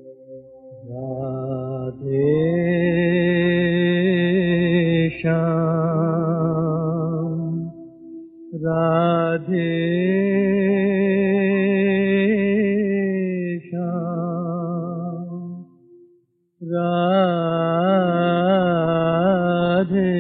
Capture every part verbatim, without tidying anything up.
राधे श्याम राधे श्याम राधे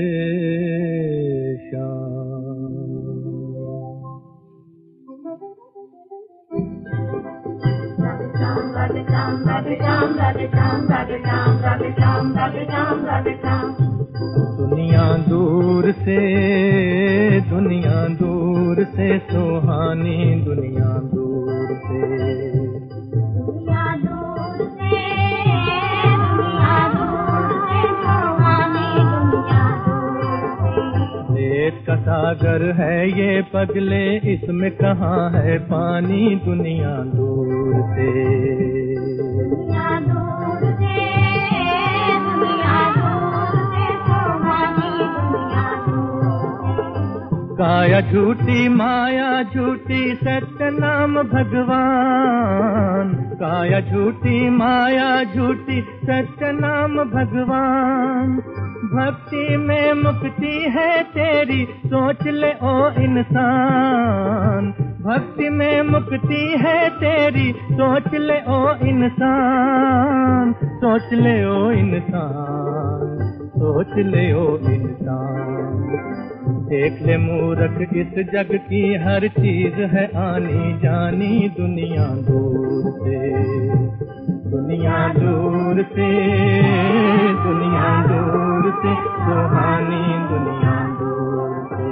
दुनिया दूर से दुनिया दूर से सुहानी दुनिया दूर से दुनिया दूर से दुनिया दूर से सुहानी दुनिया दूर से। रेत का सागर है ये पगले इसमें कहाँ है पानी दुनिया दूर से दुनिया दूर से दुनिया दूर से सुहानी दुनिया दूर से। काया झूठी माया झूठी सत्य नाम भगवान काया झूठी माया झूठी सत्य नाम भगवान भक्ति में मुक्ति है तेरी सोच ले ओ इंसान भक्ति में मुक्ति है तेरी सोच ले ओ इंसान सोच ले ओ इंसान सोच ले ओ इंसान देख ले मूर्ख इस जग की हर चीज है आनी जानी दुनिया दूर से दुनिया दूर से दुनिया दूर से सुहानी दुनिया दूर से।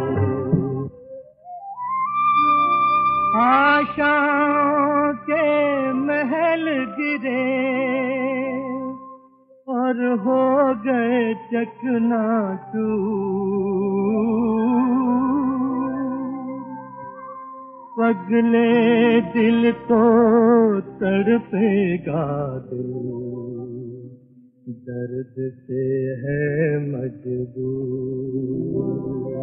आशाओं के महल गिरे और हो गए चकनाचूर पगले दिल तो तड़पेगा दिल दर्द से है मजबूर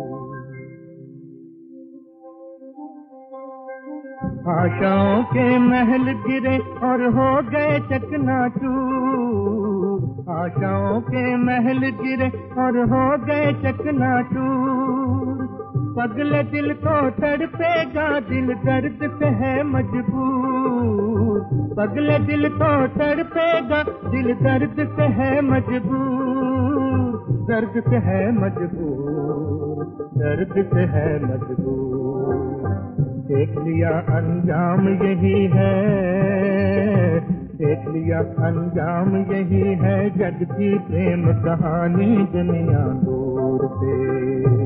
आशाओं के महल गिरे और हो गए चकनाचूर आशाओं के महल गिरे और हो गए चकनाचूर पगले दिल को तड़पेगा दिल दर्द से है मजबूर पगले दिल को तड़पेगा दिल दर्द से है मजबूर दर्द से है मजबूर दर्द से है मजबूर देख लिया अंजाम यही है देख लिया अंजाम यही है जग की प्रेम कहानी दुनिया दूर से